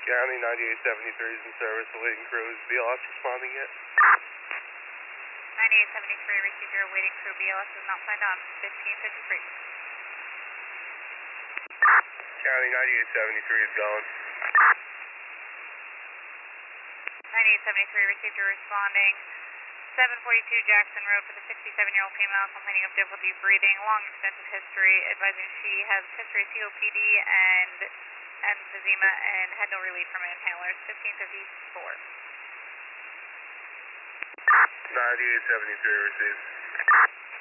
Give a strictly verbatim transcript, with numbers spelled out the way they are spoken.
County ninety-eight seventy-three is in service, awaiting crew. Is B L S responding yet? ninety-eight seventy-three, received your awaiting crew. B L S is not signed on. fifteen fifty-three. County ninety-eight seventy-three is going. ninety-eight seventy-three, received your responding. seven forty-two Jackson Road for the sixty-seven-year-old female complaining of difficulty breathing, long extensive history, advising she has history of C O P D and emphysema and had no relief from inhalers. fifteen fifty-four. ninety-eight seventy-three received.